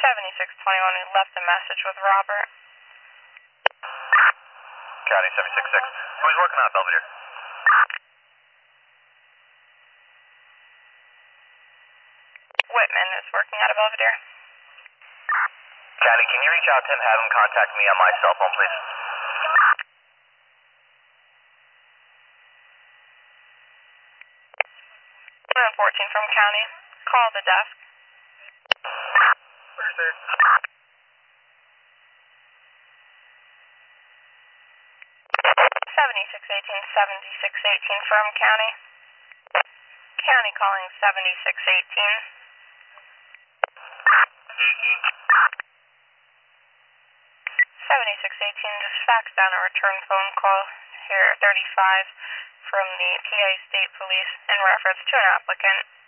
7621, we left a message with Robert. County 766. Who's working on Belvedere? Whitman is working out of Belvedere. County, can you reach out to him, have him contact me on my cell phone, please? 14 from County. Call the desk. Where's there? 7618 from County. County calling 7618. 7618, just fax down a return phone call here at 35 from the PA State Police in reference to an applicant